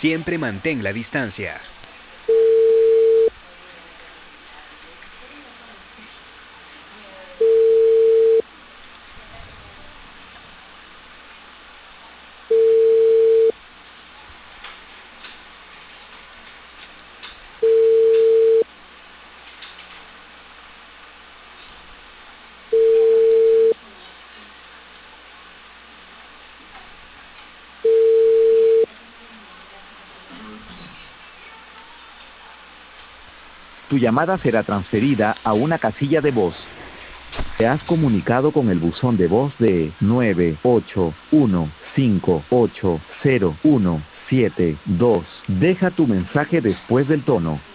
Siempre mantén la distancia. Tu llamada será transferida a una casilla de voz. Te has comunicado con el buzón de voz de 981580172. Deja tu mensaje después del tono.